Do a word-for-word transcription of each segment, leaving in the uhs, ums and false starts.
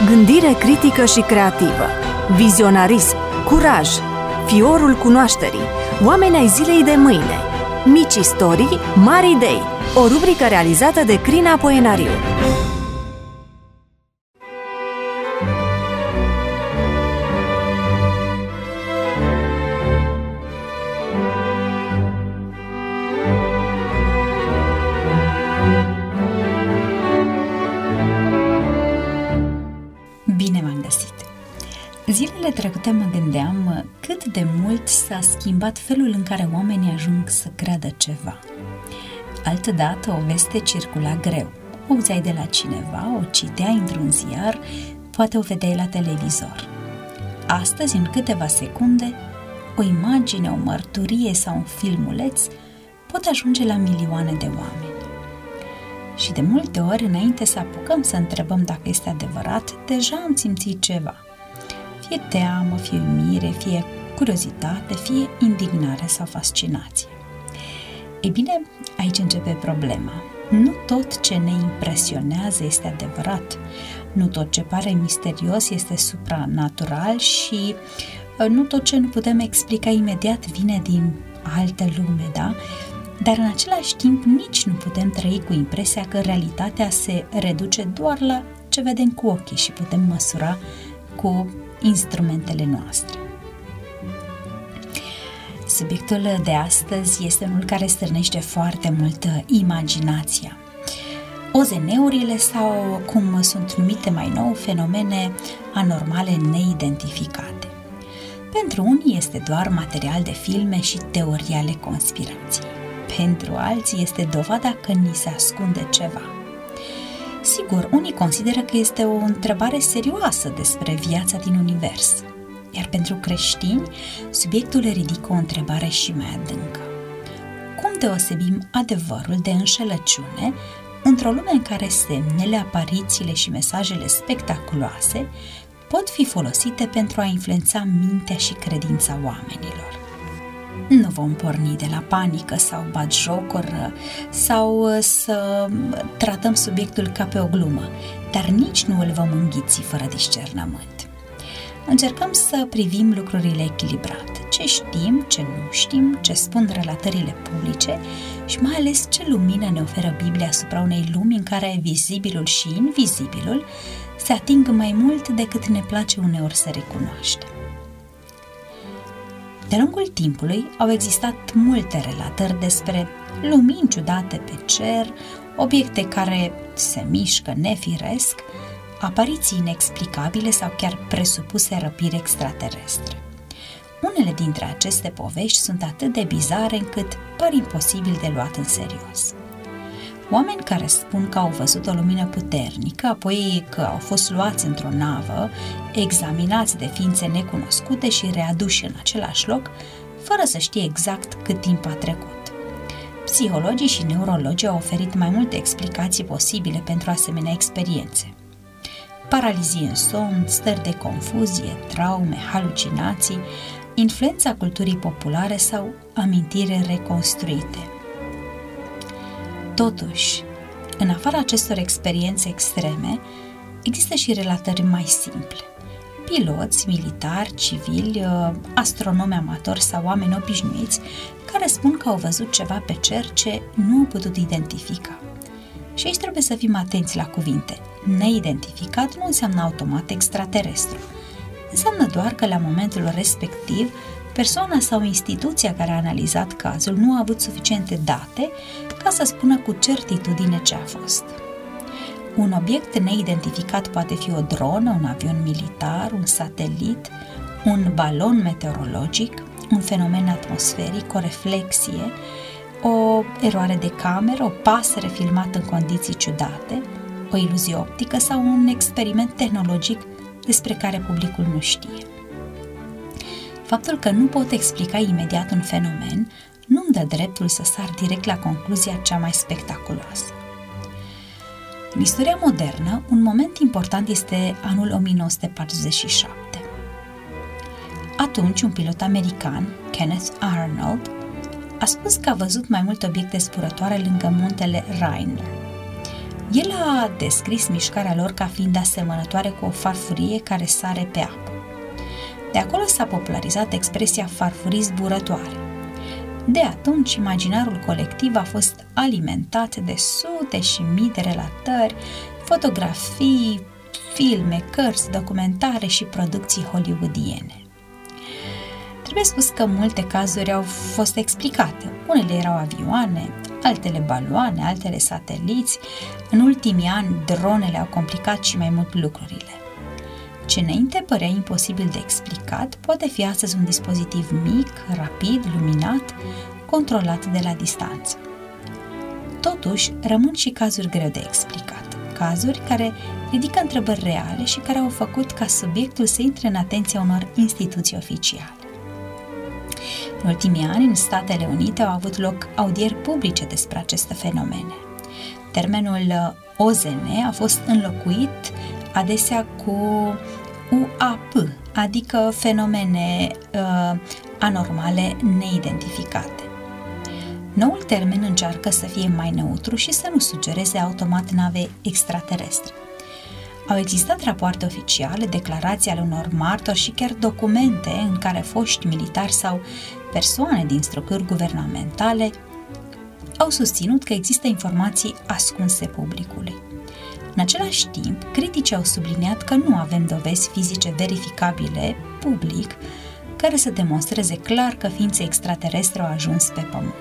Gândire critică și creativă, vizionarism, curaj, fiorul cunoașterii, oameni ai zilei de mâine, mici istorii, mari idei, o rubrică realizată de Crina Poenariu. Bine v-am găsit! Zilele trecute mă gândeam cât de mult s-a schimbat felul în care oamenii ajung să creadă ceva. Altădată o veste circula greu. O auzeai de la cineva, o citeai într-un ziar, poate o vedeai la televizor. Astăzi, în câteva secunde, o imagine, o mărturie sau un filmuleț pot ajunge la milioane de oameni. Și de multe ori, înainte să apucăm să întrebăm dacă este adevărat, deja am simțit ceva. Fie teamă, fie uimire, fie curiozitate, fie indignare sau fascinație. Ei bine, aici începe problema. Nu tot ce ne impresionează este adevărat, nu tot ce pare misterios este supranatural și nu tot ce nu putem explica imediat vine din altă lume, da? Dar în același timp nici nu putem trăi cu impresia că realitatea se reduce doar la ce vedem cu ochii și putem măsura cu instrumentele noastre. Subiectul de astăzi este unul care stârnește foarte multă imaginația. O Z N-urile sau, cum sunt numite mai nou, fenomene anormale neidentificate. Pentru unii este doar material de filme și teorii ale conspirației. Pentru alții este dovada că ni se ascunde ceva. Sigur, unii consideră că este o întrebare serioasă despre viața din univers, iar pentru creștini, subiectul ridică o întrebare și mai adâncă. Cum deosebim adevărul de înșelăciune într-o lume în care semnele, aparițiile și mesajele spectaculoase pot fi folosite pentru a influența mintea și credința oamenilor? Nu vom porni de la panică sau batjocură sau să tratăm subiectul ca pe o glumă, dar nici nu îl vom înghiți fără discernământ. Încercăm să privim lucrurile echilibrat, ce știm, ce nu știm, ce spun relatările publice și mai ales ce lumină ne oferă Biblia asupra unei lumi în care vizibilul și invizibilul se ating mai mult decât ne place uneori să recunoaștem. De lungul timpului au existat multe relatări despre lumini ciudate pe cer, obiecte care se mișcă nefiresc, apariții inexplicabile sau chiar presupuse răpiri extraterestre. Unele dintre aceste povești sunt atât de bizare încât par imposibil de luat în serios. Oameni care spun că au văzut o lumină puternică, apoi că au fost luați într-o navă, examinați de ființe necunoscute și readuși în același loc, fără să știe exact cât timp a trecut. Psihologii și neurologii au oferit mai multe explicații posibile pentru asemenea experiențe. Paralizie în somn, stări de confuzie, traume, halucinații, influența culturii populare sau amintiri reconstruite. Totuși, în afara acestor experiențe extreme, există și relatări mai simple. Piloți, militari, civili, astronomi amatori sau oameni obișnuiți care spun că au văzut ceva pe cer ce nu au putut identifica. Și aici trebuie să fim atenți la cuvinte. Neidentificat nu înseamnă automat extraterestru. Înseamnă doar că la momentul respectiv persoana sau instituția care a analizat cazul nu a avut suficiente date ca să spună cu certitudine ce a fost. Un obiect neidentificat poate fi o dronă, un avion militar, un satelit, un balon meteorologic, un fenomen atmosferic, o reflexie, o eroare de cameră, o pasăre filmată în condiții ciudate, o iluzie optică sau un experiment tehnologic despre care publicul nu știe. Faptul că nu pot explica imediat un fenomen nu-mi dă dreptul să sar direct la concluzia cea mai spectaculoasă. În istoria modernă, un moment important este anul o mie nouă sute patruzeci și șapte. Atunci, un pilot american, Kenneth Arnold, a spus că a văzut mai multe obiecte zburătoare lângă muntele Rainier. El a descris mișcarea lor ca fiind asemănătoare cu o farfurie care sare pe apă. De acolo s-a popularizat expresia farfurii zburătoare. De atunci, imaginarul colectiv a fost alimentat de sute și mii de relatări, fotografii, filme, cărți, documentare și producții hollywoodiene. Trebuie spus că multe cazuri au fost explicate. Unele erau avioane, altele baloane, altele sateliți. În ultimii ani, dronele au complicat și mai mult lucrurile. Ce înainte părea imposibil de explicat, poate fi astăzi un dispozitiv mic, rapid, luminat, controlat de la distanță. Totuși, rămân și cazuri greu de explicat, cazuri care ridică întrebări reale și care au făcut ca subiectul să intre în atenția unor instituții oficiale. În ultimii ani, în Statele Unite au avut loc audieri publice despre aceste fenomene. Termenul O Z N a fost înlocuit adesea cu U A P, adică fenomene uh, anormale neidentificate. Noul termen încearcă să fie mai neutru și să nu sugereze automat nave extraterestre. Au existat rapoarte oficiale, declarații ale unor martori și chiar documente în care foști militari sau persoane din structuri guvernamentale au susținut că există informații ascunse publicului. În același timp, criticii au subliniat că nu avem dovezi fizice verificabile, public, care să demonstreze clar că ființe extraterestre au ajuns pe Pământ.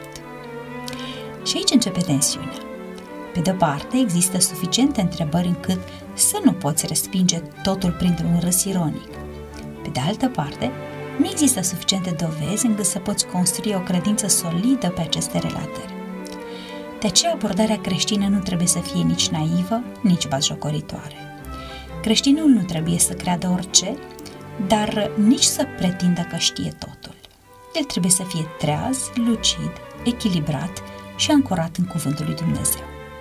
Și aici începe tensiunea. Pe de-o parte, există suficiente întrebări încât să nu poți respinge totul printr-un râs ironic. Pe de altă parte, nu există suficiente dovezi încât să poți construi o credință solidă pe aceste relatări. De aceea, abordarea creștină nu trebuie să fie nici naivă, nici batjocoritoare. Creștinul nu trebuie să creadă orice, dar nici să pretindă că știe totul. El trebuie să fie treaz, lucid, echilibrat și ancorat în cuvântul lui Dumnezeu.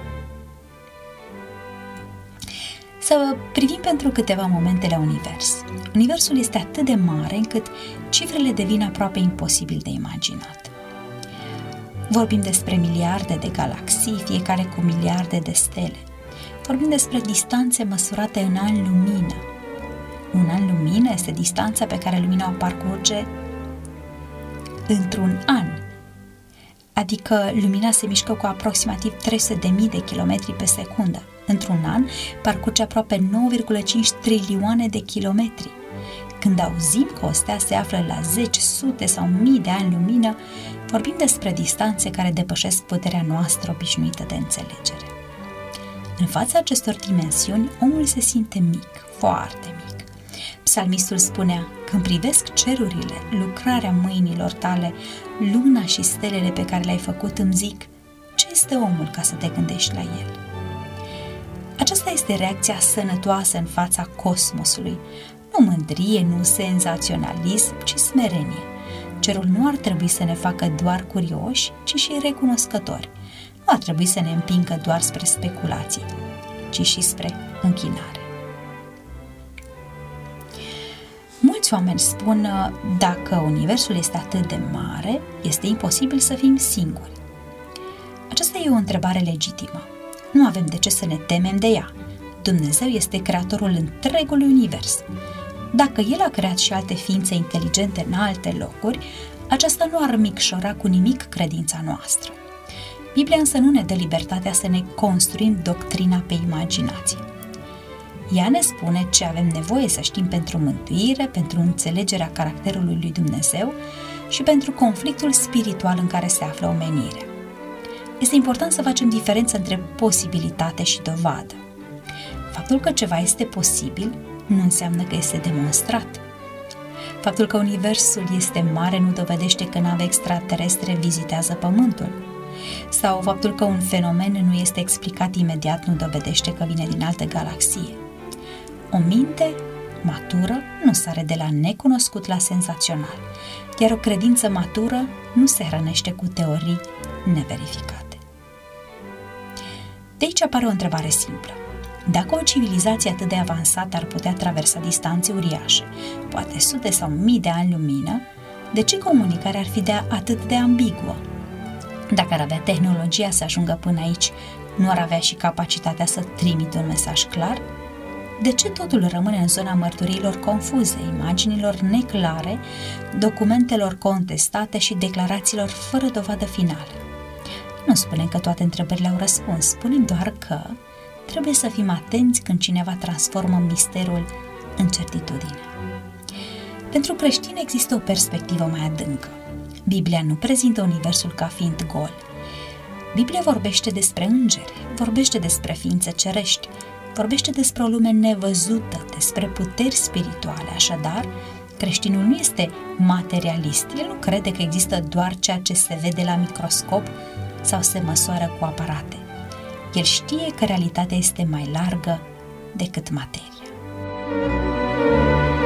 Să privim pentru câteva momente la univers. Universul este atât de mare încât cifrele devin aproape imposibil de imaginat. Vorbim despre miliarde de galaxii, fiecare cu miliarde de stele. Vorbim despre distanțe măsurate în ani lumină. Un an lumină este distanța pe care lumina o parcurge într-un an. Adică lumina se mișcă cu aproximativ trei sute de mii de kilometri pe secundă. Într-un an parcurge aproape nouă virgulă cinci trilioane de kilometri. Când auzim că o stea se află la zeci, sute sau mii de ani lumină, vorbim despre distanțe care depășesc puterea noastră obișnuită de înțelegere. În fața acestor dimensiuni, omul se simte mic, foarte mic. Psalmistul spunea: când privesc cerurile, lucrarea mâinilor tale, luna și stelele pe care le-ai făcut, îmi zic, ce este omul ca să te gândești la el? Aceasta este reacția sănătoasă în fața cosmosului. Nu mândrie, nu senzaționalism, ci smerenie. Cerul nu ar trebui să ne facă doar curioși, ci și recunoscători. Nu ar trebui să ne împingă doar spre speculații, ci și spre închinare. Mulți oameni spun, dacă universul este atât de mare, este imposibil să fim singuri. Aceasta e o întrebare legitimă. Nu avem de ce să ne temem de ea. Dumnezeu este creatorul întregului univers. Dacă El a creat și alte ființe inteligente în alte locuri, aceasta nu ar micșora cu nimic credința noastră. Biblia însă nu ne dă libertatea să ne construim doctrina pe imaginație. Ea ne spune ce avem nevoie să știm pentru mântuire, pentru înțelegerea caracterului lui Dumnezeu și pentru conflictul spiritual în care se află omenirea. Este important să facem diferență între posibilitate și dovadă. Faptul că ceva este posibil nu înseamnă că este demonstrat. Faptul că universul este mare nu dovedește că nave extraterestre vizitează Pământul. Sau faptul că un fenomen nu este explicat imediat nu dovedește că vine din altă galaxie. O minte matură nu sare de la necunoscut la senzațional, iar o credință matură nu se hrănește cu teorii neverificate. De aici apare o întrebare simplă. Dacă o civilizație atât de avansată ar putea traversa distanțe uriașe, poate sute sau mii de ani lumină, de ce comunicarea ar fi de atât de ambiguă? Dacă ar avea tehnologia să ajungă până aici, nu ar avea și capacitatea să trimită un mesaj clar? De ce totul rămâne în zona mărturiilor confuze, imaginilor neclare, documentelor contestate și declarațiilor fără dovadă finală? Nu spunem că toate întrebările au răspuns, spunem doar că trebuie să fim atenți când cineva transformă misterul în certitudine. Pentru creștini există o perspectivă mai adâncă. Biblia nu prezintă universul ca fiind gol. Biblia vorbește despre îngeri, vorbește despre ființe cerești, vorbește despre o lume nevăzută, despre puteri spirituale. Așadar, creștinul nu este materialist. El nu crede că există doar ceea ce se vede la microscop sau se măsoară cu aparate. El știe că realitatea este mai largă decât materia.